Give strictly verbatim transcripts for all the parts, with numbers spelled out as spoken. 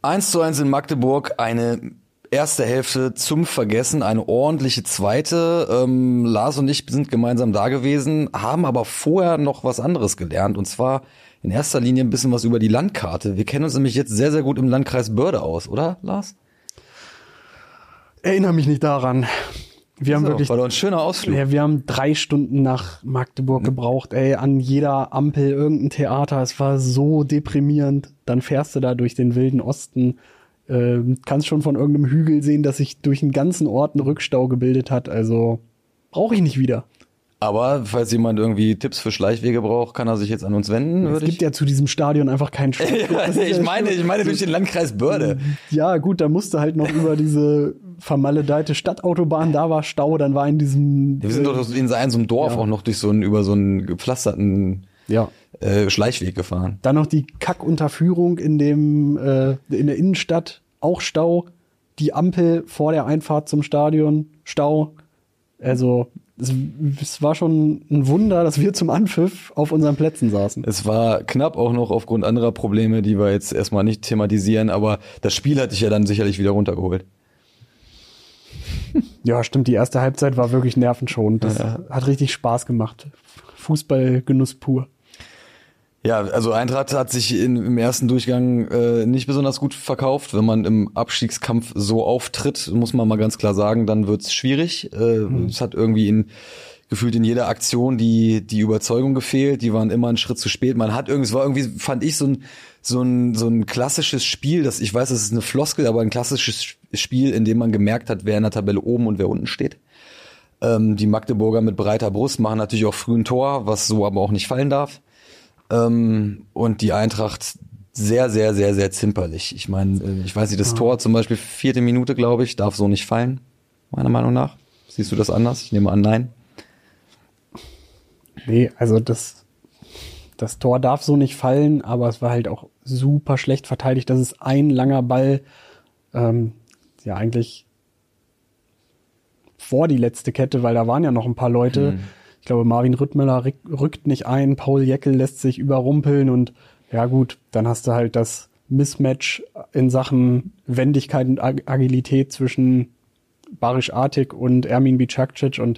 eins zu eins in Magdeburg, eine erste Hälfte zum Vergessen, eine ordentliche zweite. Ähm, Lars und ich sind gemeinsam da gewesen, haben aber vorher noch was anderes gelernt, und zwar in erster Linie ein bisschen was über die Landkarte. Wir kennen uns nämlich jetzt sehr, sehr gut im Landkreis Börde aus, oder, Lars? Erinnere mich nicht daran. Wir haben so, wirklich, war doch ein schöner Ausflug. Ja, wir haben drei Stunden nach Magdeburg mhm. gebraucht, ey, an jeder Ampel irgendein Theater. Es war so deprimierend. Dann fährst du da durch den wilden Osten, äh, kannst schon von irgendeinem Hügel sehen, dass sich durch den ganzen Ort ein Rückstau gebildet hat. Also brauche ich nicht wieder. Aber falls jemand irgendwie Tipps für Schleichwege braucht, kann er sich jetzt an uns wenden. Es gibt ich? ja zu diesem Stadion einfach keinen Schleichweg. ja, ich meine, ich meine durch den Landkreis Börde. Ja, gut, da musste halt noch über diese vermaledeite Stadtautobahn, da war Stau, dann war in diesem... Wir sind doch in so einem Dorf ja. auch noch durch so einen, über so einen gepflasterten ja. äh, Schleichweg gefahren. Dann noch die Kackunterführung in dem äh, in der Innenstadt, auch Stau. Die Ampel vor der Einfahrt zum Stadion, Stau. Also es, es war schon ein Wunder, dass wir zum Anpfiff auf unseren Plätzen saßen. Es war knapp auch noch aufgrund anderer Probleme, die wir jetzt erstmal nicht thematisieren, aber das Spiel hat dich ja dann sicherlich wieder runtergeholt. Ja, stimmt, die erste Halbzeit war wirklich nervenschonend. Das ja. hat richtig Spaß gemacht. Fußballgenuss pur. Ja, also Eintracht hat sich in, im ersten Durchgang äh, nicht besonders gut verkauft. Wenn man im Abstiegskampf so auftritt, muss man mal ganz klar sagen, dann wird's schwierig. Äh, mhm. Es hat irgendwie in gefühlt in jeder Aktion die die Überzeugung gefehlt. Die waren immer einen Schritt zu spät. Man hat irgendwie, es war irgendwie, fand ich, so ein so ein so ein klassisches Spiel. Das, ich weiß, das ist eine Floskel, aber ein klassisches Spiel, in dem man gemerkt hat, wer in der Tabelle oben und wer unten steht. Ähm, die Magdeburger mit breiter Brust machen natürlich auch früh ein Tor, was so aber auch nicht fallen darf. Ähm, und die Eintracht sehr, sehr, sehr, sehr zimperlich. Ich meine, ich weiß nicht, das ja. Tor zum Beispiel, vierte Minute, glaube ich, darf so nicht fallen, meiner Meinung nach. Siehst du das anders? Ich nehme an, nein. Nee, also das, das Tor darf so nicht fallen, aber es war halt auch super schlecht verteidigt. Das ist ein langer Ball, ähm, ja eigentlich vor die letzte Kette, weil da waren ja noch ein paar Leute. Hm. Ich glaube, Marvin Rüttmüller rückt nicht ein, Paul Jäckel lässt sich überrumpeln und ja gut, dann hast du halt das Mismatch in Sachen Wendigkeit und Ag- Agilität zwischen Barisch Artik und Ermin Bicakcic und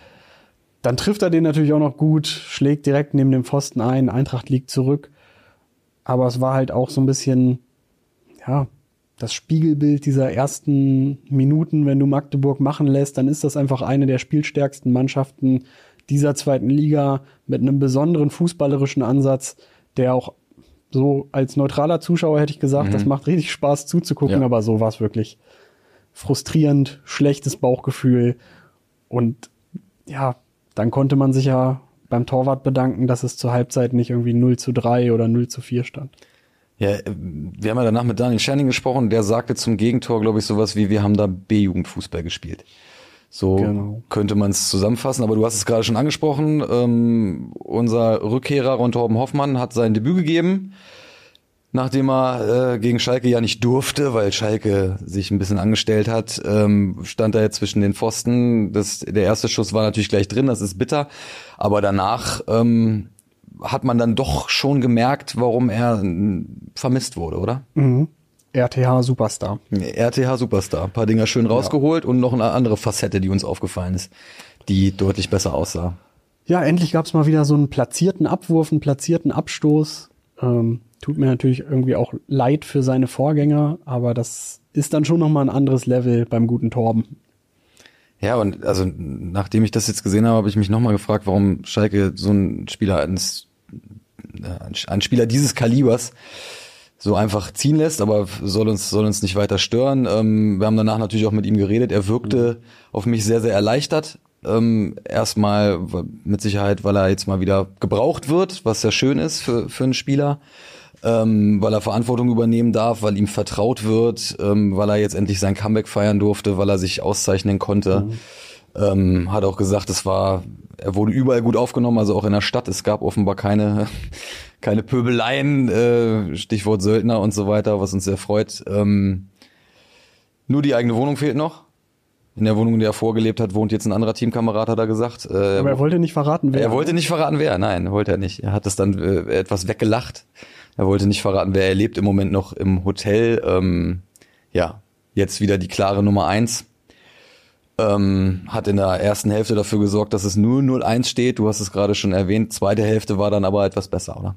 dann trifft er den natürlich auch noch gut, schlägt direkt neben dem Pfosten ein, Eintracht liegt zurück, aber es war halt auch so ein bisschen, ja, das Spiegelbild dieser ersten Minuten, wenn du Magdeburg machen lässt, dann ist das einfach eine der spielstärksten Mannschaften dieser zweiten Liga mit einem besonderen fußballerischen Ansatz, der auch so als neutraler Zuschauer hätte ich gesagt, mhm. das macht richtig Spaß zuzugucken, ja. aber so war es wirklich frustrierend, schlechtes Bauchgefühl und ja, dann konnte man sich ja beim Torwart bedanken, dass es zur Halbzeit nicht irgendwie null zu drei oder null zu vier stand. Ja, wir haben ja danach mit Daniel Scherning gesprochen, der sagte zum Gegentor, glaube ich, sowas wie, wir haben da B-Jugendfußball gespielt. So genau. Könnte man es zusammenfassen, aber du hast es gerade schon angesprochen, ähm, unser Rückkehrer Ron Torben Hoffmann hat sein Debüt gegeben, nachdem er äh, gegen Schalke ja nicht durfte, weil Schalke sich ein bisschen angestellt hat, ähm, stand er jetzt zwischen den Pfosten. Das, der erste Schuss war natürlich gleich drin, das ist bitter, aber danach ähm, hat man dann doch schon gemerkt, warum er äh, vermisst wurde, oder? Mhm. R T H-Superstar. R T H-Superstar. Ein paar Dinger schön rausgeholt ja. und noch eine andere Facette, die uns aufgefallen ist, die deutlich besser aussah. Ja, endlich gab es mal wieder so einen platzierten Abwurf, einen platzierten Abstoß. Ähm, tut mir natürlich irgendwie auch leid für seine Vorgänger, aber das ist dann schon nochmal ein anderes Level beim guten Torben. Ja, und also nachdem ich das jetzt gesehen habe, habe ich mich nochmal gefragt, warum Schalke so einen Spieler, eines, einen Spieler dieses Kalibers so einfach ziehen lässt, aber soll uns soll uns nicht weiter stören. Ähm, wir haben danach natürlich auch mit ihm geredet. Er wirkte mhm. auf mich sehr, sehr erleichtert. Ähm, erstmal mit Sicherheit, weil er jetzt mal wieder gebraucht wird, was sehr schön ist für für einen Spieler, ähm, weil er Verantwortung übernehmen darf, weil ihm vertraut wird, ähm, weil er jetzt endlich sein Comeback feiern durfte, weil er sich auszeichnen konnte. Mhm. Ähm, hat auch gesagt, es war, er wurde überall gut aufgenommen, also auch in der Stadt. Es gab offenbar keine keine Pöbeleien, äh, Stichwort Söldner und so weiter, was uns sehr freut. Ähm, nur die eigene Wohnung fehlt noch. In der Wohnung, in der er vorgelebt hat, wohnt jetzt ein anderer Teamkamerad, hat er gesagt. Äh, Aber er wollte nicht verraten, wer. Er wollte nicht verraten, wer. Nein, wollte er nicht. Er hat das dann äh, etwas weggelacht. Er wollte nicht verraten, wer er lebt im Moment noch im Hotel. Ähm, ja, jetzt wieder die klare Nummer eins. Ähm, hat in der ersten Hälfte dafür gesorgt, dass es nur null eins steht. Du hast es gerade schon erwähnt. Zweite Hälfte war dann aber etwas besser, oder?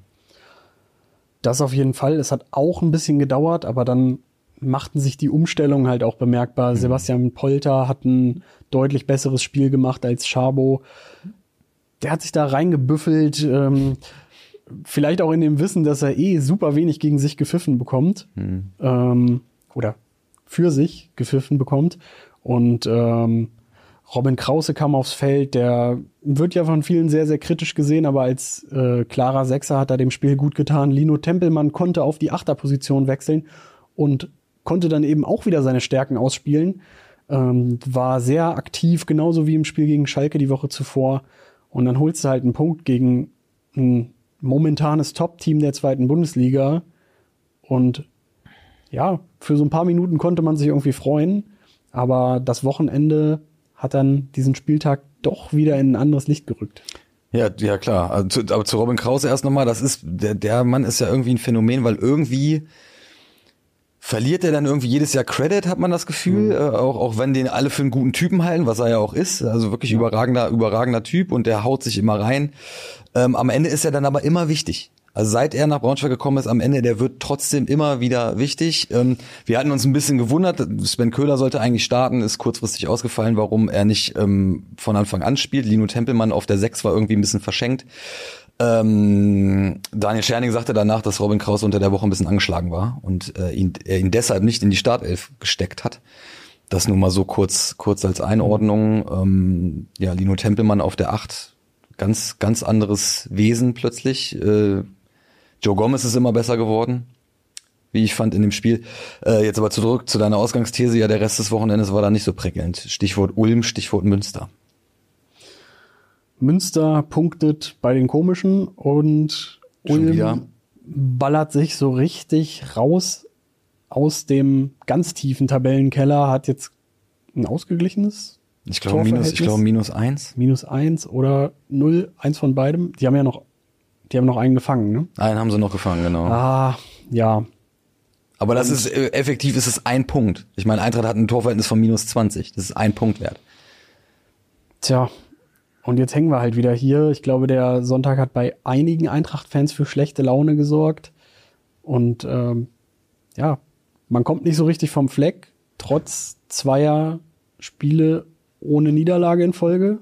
Das auf jeden Fall. Es hat auch ein bisschen gedauert, aber dann machten sich die Umstellungen halt auch bemerkbar. Mhm. Sebastian Polter hat ein deutlich besseres Spiel gemacht als Szabo. Der hat sich da reingebüffelt, ähm, vielleicht auch in dem Wissen, dass er eh super wenig gegen sich gepfiffen bekommt. Mhm. Ähm, oder für sich gepfiffen bekommt. Und ähm, Robin Krause kam aufs Feld, der wird ja von vielen sehr, sehr kritisch gesehen, aber als äh, klarer Sechser hat er dem Spiel gut getan. Lino Tempelmann konnte auf die Achterposition wechseln und konnte dann eben auch wieder seine Stärken ausspielen. Ähm, war sehr aktiv, genauso wie im Spiel gegen Schalke die Woche zuvor. Und dann holst du halt einen Punkt gegen ein momentanes Top-Team der zweiten Bundesliga. Und ja, für so ein paar Minuten konnte man sich irgendwie freuen. Aber das Wochenende hat dann diesen Spieltag doch wieder in ein anderes Licht gerückt. Ja, ja klar. Also zu, aber zu Robin Krause erst nochmal, das ist, der, der Mann ist ja irgendwie ein Phänomen, weil irgendwie verliert er dann irgendwie jedes Jahr Credit, hat man das Gefühl, mhm. äh, auch, auch wenn den alle für einen guten Typen halten, was er ja auch ist, also wirklich ja. überragender, überragender Typ und der haut sich immer rein. Ähm, am Ende ist er dann aber immer wichtig. Also seit er nach Braunschweig gekommen ist, am Ende, der wird trotzdem immer wieder wichtig. Ähm, wir hatten uns ein bisschen gewundert, Sven Köhler sollte eigentlich starten, ist kurzfristig ausgefallen, warum er nicht ähm, von Anfang an spielt. Lino Tempelmann auf der sechs war irgendwie ein bisschen verschenkt. Ähm, Daniel Scherning sagte danach, dass Robin Krause unter der Woche ein bisschen angeschlagen war und äh, ihn, er ihn deshalb nicht in die Startelf gesteckt hat. Das nur mal so kurz kurz als Einordnung. Ähm, ja, Lino Tempelmann auf der acht, ganz ganz anderes Wesen plötzlich. Äh, Joe Gomez ist immer besser geworden, wie ich fand in dem Spiel. Äh, jetzt aber zurück zu deiner Ausgangsthese. Ja, der Rest des Wochenendes war da nicht so prickelnd. Stichwort Ulm, Stichwort Münster. Münster punktet bei den Komischen und Schon Ulm wieder. ballert sich so richtig raus aus dem ganz tiefen Tabellenkeller, hat jetzt ein ausgeglichenes Ich glaube minus, ich glaube minus eins. Minus eins oder null, eins von beidem. Die haben ja noch, die haben noch einen gefangen, ne? Einen haben sie noch gefangen, genau. Ah, ja. Aber das ist, äh, effektiv ist es ein Punkt. Ich meine, Eintracht hat ein Torverhältnis von minus zwanzig. Das ist ein Punkt wert. Tja. Und jetzt hängen wir halt wieder hier. Ich glaube, der Sonntag hat bei einigen Eintracht-Fans für schlechte Laune gesorgt. Und ähm, ja, man kommt nicht so richtig vom Fleck, trotz zweier Spiele ohne Niederlage in Folge.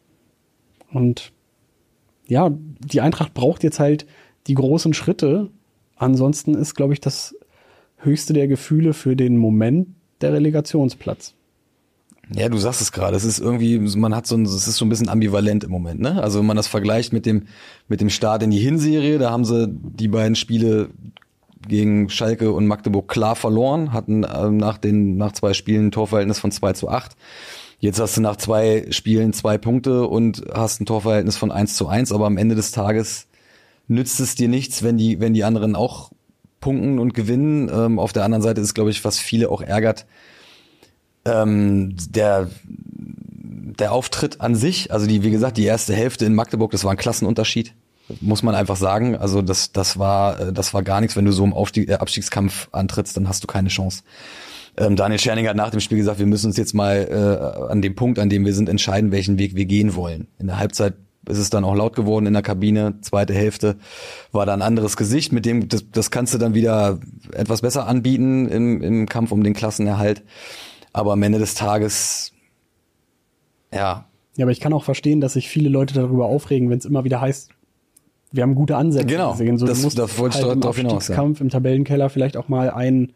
Und ja, die Eintracht braucht jetzt halt die großen Schritte. Ansonsten ist, glaube ich, das höchste der Gefühle für den Moment der Relegationsplatz. Ja, du sagst es gerade. Es ist irgendwie, man hat so ein, es ist so ein bisschen ambivalent im Moment, ne? Also wenn man das vergleicht mit dem mit dem Start in die Hinserie, da haben sie die beiden Spiele gegen Schalke und Magdeburg klar verloren, hatten äh, nach den nach zwei Spielen ein Torverhältnis von zwei zu acht. Jetzt hast du nach zwei Spielen zwei Punkte und hast ein Torverhältnis von eins zu eins, aber am Ende des Tages nützt es dir nichts, wenn die wenn die anderen auch punkten und gewinnen. Ähm, auf der anderen Seite ist, glaube ich, was viele auch ärgert, Ähm, der der Auftritt an sich, also die, wie gesagt, die erste Hälfte in Magdeburg, das war ein Klassenunterschied, muss man einfach sagen. Also das das war das war gar nichts. Wenn du so im Aufstieg, äh, Abstiegskampf antrittst, dann hast du keine Chance. Ähm, Daniel Scherning hat nach dem Spiel gesagt, wir müssen uns jetzt mal äh, an dem Punkt, an dem wir sind, entscheiden, welchen Weg wir gehen wollen. In der Halbzeit ist es dann auch laut geworden in der Kabine. Zweite Hälfte war da ein anderes Gesicht, mit dem das, das kannst du dann wieder etwas besser anbieten im, im Kampf um den Klassenerhalt. Aber am Ende des Tages, ja. Ja, aber ich kann auch verstehen, dass sich viele Leute darüber aufregen, wenn es immer wieder heißt, wir haben gute Ansätze genau, gesehen. So, das, du musst das wollte halt ich im darauf hinaus. Abstiegskampf Ja. im Tabellenkeller vielleicht auch mal ein,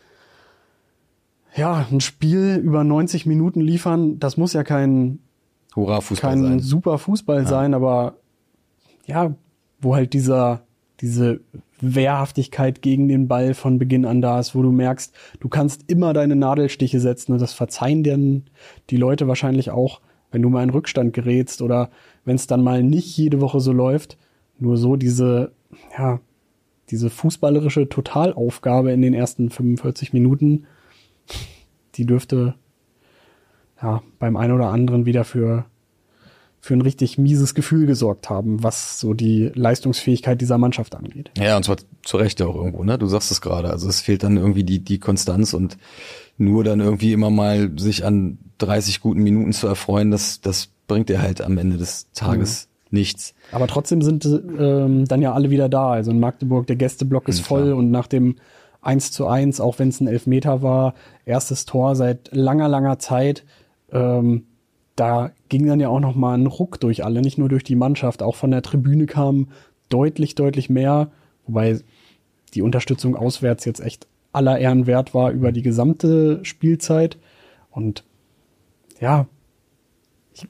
ja, ein Spiel über neunzig Minuten liefern. Das muss ja kein, Hurra-Fußball kein sein. super Fußball Ja. sein, aber ja, wo halt dieser, diese Wehrhaftigkeit gegen den Ball von Beginn an da ist, wo du merkst, du kannst immer deine Nadelstiche setzen und das verzeihen dir die Leute wahrscheinlich auch, wenn du mal in Rückstand gerätst oder wenn es dann mal nicht jede Woche so läuft. Nur so diese, ja, diese fußballerische Totalaufgabe in den ersten fünfundvierzig Minuten, die dürfte ja beim einen oder anderen wieder für für ein richtig mieses Gefühl gesorgt haben, was so die Leistungsfähigkeit dieser Mannschaft angeht. Ja, und zwar zu Recht auch irgendwo, ne? Du sagst es gerade. Also es fehlt dann irgendwie die, die Konstanz und nur dann irgendwie immer mal sich an dreißig guten Minuten zu erfreuen, das, das bringt dir halt am Ende des Tages mhm. nichts. Aber trotzdem sind ähm, dann ja alle wieder da. Also in Magdeburg, der Gästeblock ist ja, voll klar. Und nach dem eins zu eins, auch wenn es ein Elfmeter war, erstes Tor seit langer, langer Zeit, ähm, da ging dann ja auch noch mal ein Ruck durch alle, nicht nur durch die Mannschaft, auch von der Tribüne kam deutlich, deutlich mehr, wobei die Unterstützung auswärts jetzt echt aller Ehren wert war über die gesamte Spielzeit. Und ja, ich,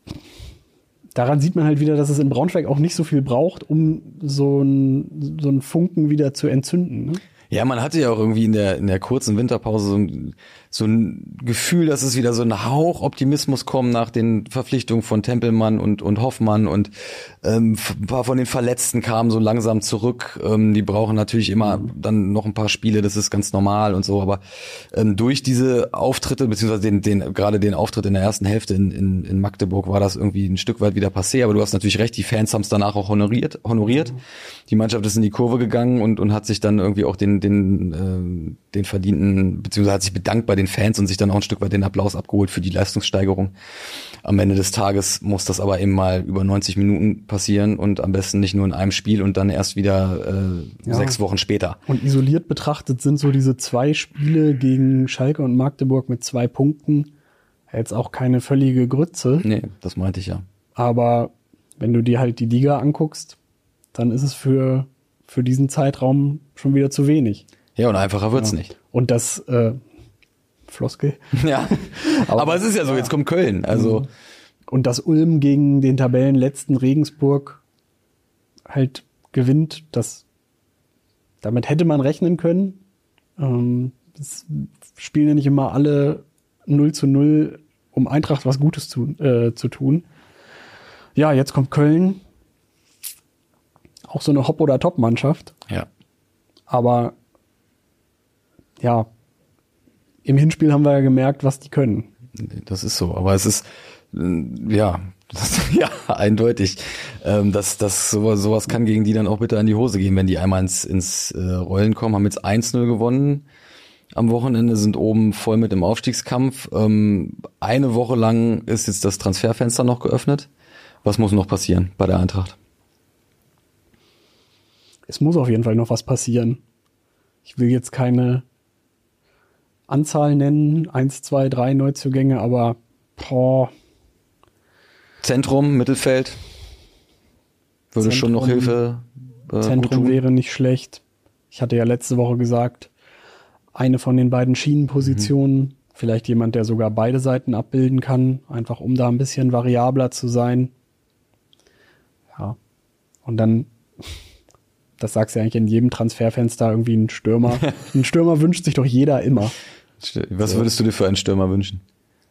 daran sieht man halt wieder, dass es in Braunschweig auch nicht so viel braucht, um so ein, so einen Funken wieder zu entzünden, ne? Ja, man hatte ja auch irgendwie in der in der kurzen Winterpause so ein, so ein Gefühl, dass es wieder so ein Hauch Optimismus kommt nach den Verpflichtungen von Tempelmann und und Hoffmann und ähm, ein paar von den Verletzten kamen so langsam zurück. Ähm, die brauchen natürlich immer mhm. dann noch ein paar Spiele, das ist ganz normal und so. Aber ähm, durch diese Auftritte beziehungsweise den den gerade den Auftritt in der ersten Hälfte in in, in Magdeburg war das irgendwie ein Stück weit wieder passé. Aber du hast natürlich recht, die Fans haben es danach auch honoriert. honoriert. Mhm. Die Mannschaft ist in die Kurve gegangen und und hat sich dann irgendwie auch den den äh, den verdienten, beziehungsweise hat sich bedankt bei den Fans und sich dann auch ein Stück weit den Applaus abgeholt für die Leistungssteigerung. Am Ende des Tages muss das aber eben mal über neunzig Minuten passieren und am besten nicht nur in einem Spiel und dann erst wieder äh, ja. sechs Wochen später. Und isoliert betrachtet sind so diese zwei Spiele gegen Schalke und Magdeburg mit zwei Punkten jetzt auch keine völlige Grütze. Nee, das meinte ich ja. Aber wenn du dir halt die Liga anguckst, dann ist es für für diesen Zeitraum schon wieder zu wenig. Ja, und einfacher wird's ja. nicht. Und das äh, Floskel. Ja, aber, aber es ist ja so, jetzt kommt Köln. Also und dass Ulm gegen den Tabellenletzten Regensburg halt gewinnt, das damit hätte man rechnen können. Ähm, es spielen ja nicht immer alle null zu null, um Eintracht was Gutes zu, äh, zu tun. Ja, jetzt kommt Köln. Auch so eine Hop- oder Top-Mannschaft. Ja. Aber ja, im Hinspiel haben wir ja gemerkt, was die können. Das ist so, aber es ist ja, das, ja eindeutig. Ähm, dass das sowas, sowas kann gegen die dann auch bitte an die Hose gehen, wenn die einmal ins, ins äh, Rollen kommen. Haben jetzt eins null gewonnen am Wochenende, sind oben voll mit im Aufstiegskampf. Ähm, eine Woche lang ist jetzt das Transferfenster noch geöffnet. Was muss noch passieren bei der Eintracht? Es muss auf jeden Fall noch was passieren. Ich will jetzt keine Anzahl nennen, eins, zwei, drei Neuzugänge, aber boah. Zentrum, Mittelfeld würde Zentrum, schon noch Hilfe äh, Zentrum wäre nicht schlecht. Ich hatte ja letzte Woche gesagt, eine von den beiden Schienenpositionen, mhm. vielleicht jemand, der sogar beide Seiten abbilden kann, einfach um da ein bisschen variabler zu sein. Ja, und dann, das sagst du ja eigentlich in jedem Transferfenster, irgendwie ein Stürmer. Ein Stürmer wünscht sich doch jeder immer. Was würdest du dir für einen Stürmer wünschen?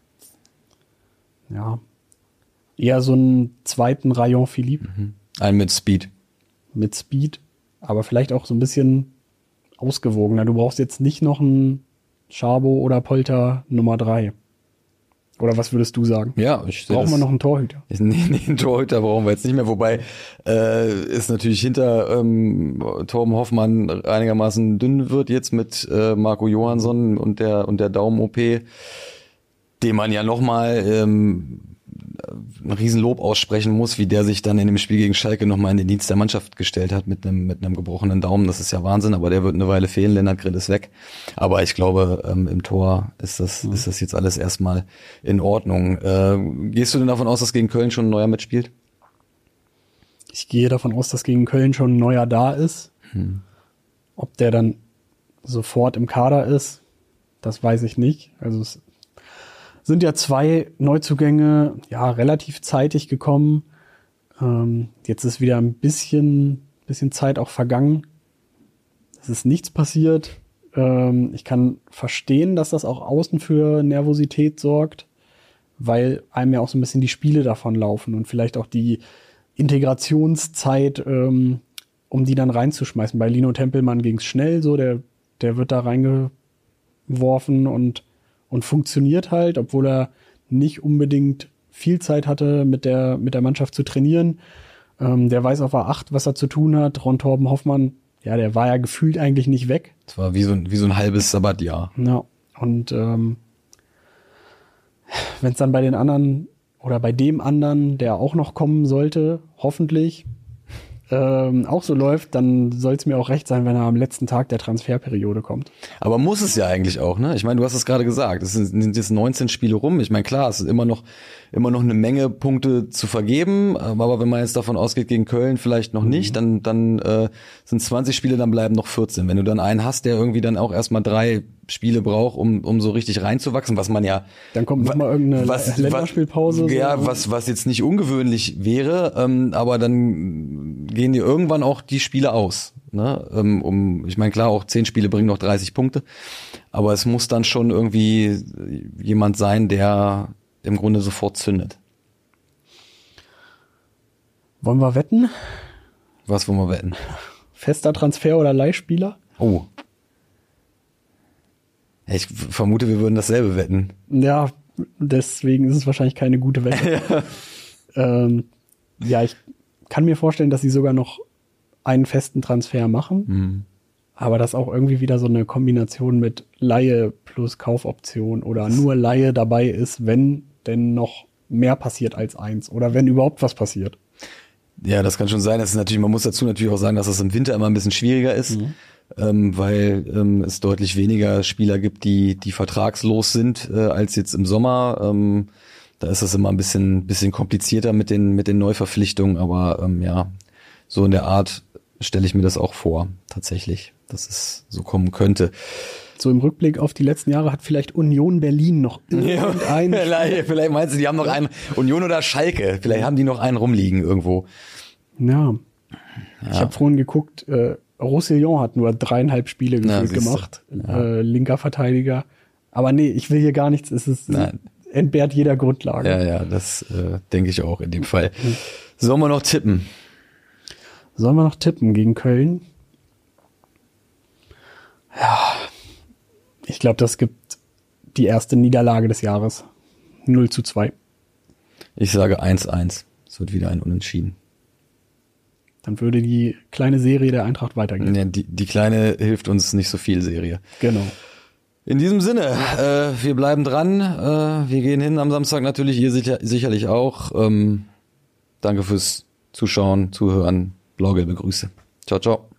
Ja, eher so einen zweiten Rayon Philippe. Mhm. Einen mit Speed. Mit Speed, aber vielleicht auch so ein bisschen ausgewogener. Du brauchst jetzt nicht noch einen Schabo oder Polter Nummer drei. Oder was würdest du sagen? Ja, ich brauchen das, wir noch einen Torhüter? Nee, nee, einen Torhüter brauchen wir jetzt nicht mehr. Wobei äh, ist natürlich hinter ähm, Torben Hoffmann einigermaßen dünn wird jetzt mit äh, Marco Johansson und der und der Daumen-O P, dem man ja nochmal ähm, ein Riesenlob aussprechen muss, wie der sich dann in dem Spiel gegen Schalke nochmal in den Dienst der Mannschaft gestellt hat mit einem mit einem gebrochenen Daumen. Das ist ja Wahnsinn, aber der wird eine Weile fehlen. Lennart Grill ist weg. Aber ich glaube, ähm, im Tor ist das mhm. ist das jetzt alles erstmal in Ordnung. Äh, gehst du denn davon aus, dass gegen Köln schon ein neuer mitspielt? Ich gehe davon aus, dass gegen Köln schon ein neuer da ist. Hm. Ob der dann sofort im Kader ist, das weiß ich nicht. Also es sind ja zwei Neuzugänge, ja, relativ zeitig gekommen. Ähm, jetzt ist wieder ein bisschen, bisschen Zeit auch vergangen. Es ist nichts passiert. Ähm, ich kann verstehen, dass das auch außen für Nervosität sorgt, weil einem ja auch so ein bisschen die Spiele davon laufen und vielleicht auch die Integrationszeit, ähm, um die dann reinzuschmeißen. Bei Lino Tempelmann ging es schnell so, der, der wird da reingeworfen und und funktioniert halt, obwohl er nicht unbedingt viel Zeit hatte, mit der, mit der Mannschaft zu trainieren. Ähm, der weiß auf A acht, was er zu tun hat. Ron Torben Hoffmann, ja, der war ja gefühlt eigentlich nicht weg. Das war wie so ein, wie so ein halbes Sabbatjahr. Ja, und ähm, wenn es dann bei den anderen oder bei dem anderen, der auch noch kommen sollte, hoffentlich, ähm, auch so läuft, dann soll es mir auch recht sein, wenn er am letzten Tag der Transferperiode kommt. Aber muss es ja eigentlich auch, ne? Ich meine, du hast es gerade gesagt, es sind, sind jetzt neunzehn Spiele rum. Ich meine, klar, es ist immer noch immer noch eine Menge Punkte zu vergeben, aber wenn man jetzt davon ausgeht, gegen Köln vielleicht noch nicht, dann dann äh, sind zwanzig Spiele, dann bleiben noch vierzehn. Wenn du dann einen hast, der irgendwie dann auch erstmal drei Spiele braucht, um um so richtig reinzuwachsen, was man ja dann kommt noch mal irgendeine was, Länderspielpause. Was, ja, so. was was jetzt nicht ungewöhnlich wäre, ähm, aber dann gehen dir irgendwann auch die Spiele aus. Ne? Ähm, um, ich meine, klar, auch zehn Spiele bringen noch dreißig Punkte, aber es muss dann schon irgendwie jemand sein, der im Grunde sofort zündet. Wollen wir wetten? Was wollen wir wetten? Fester Transfer oder Leihspieler? Oh. Ich vermute, wir würden dasselbe wetten. Ja, deswegen ist es wahrscheinlich keine gute Wette. ja. Ähm, ja, ich kann mir vorstellen, dass sie sogar noch einen festen Transfer machen. Mhm. Aber das auch irgendwie wieder so eine Kombination mit Leihe plus Kaufoption oder nur Leihe dabei ist, wenn denn noch mehr passiert als eins oder wenn überhaupt was passiert. Ja, das kann schon sein. Das ist natürlich, man muss dazu natürlich auch sagen, dass das im Winter immer ein bisschen schwieriger ist, mhm. ähm, weil ähm, es deutlich weniger Spieler gibt, die die vertragslos sind, äh, als jetzt im Sommer. Ähm, da ist das immer ein bisschen bisschen komplizierter mit den mit den Neuverpflichtungen, aber ähm, ja, so in der Art stelle ich mir das auch vor, tatsächlich, dass es so kommen könnte. So im Rückblick auf die letzten Jahre hat vielleicht Union Berlin noch irgendeinen. Ja, vielleicht, vielleicht meinst du, die haben noch einen, Union oder Schalke, vielleicht haben die noch einen rumliegen irgendwo. Ja. ja. Ich habe vorhin geguckt, äh, Roussillon hat nur dreieinhalb Spiele gefühlt ja, gemacht, ja. äh, linker Verteidiger. Aber nee, ich will hier gar nichts, es ist Nein. entbehrt jeder Grundlage. Ja, ja, das äh, denke ich auch in dem Fall. Mhm. Sollen wir noch tippen? Sollen wir noch tippen gegen Köln? Ja, ich glaube, das gibt die erste Niederlage des Jahres. null zu zwei. Ich sage eins eins. Es wird wieder ein Unentschieden. Dann würde die kleine Serie der Eintracht weitergehen. Ja, die, die kleine hilft uns nicht so viel, Serie. Genau. In diesem Sinne, äh, wir bleiben dran. Äh, wir gehen hin am Samstag natürlich, ihr sicher, sicherlich auch. Ähm, danke fürs Zuschauen, Zuhören. Blau-gelbe Grüße. Ciao, ciao.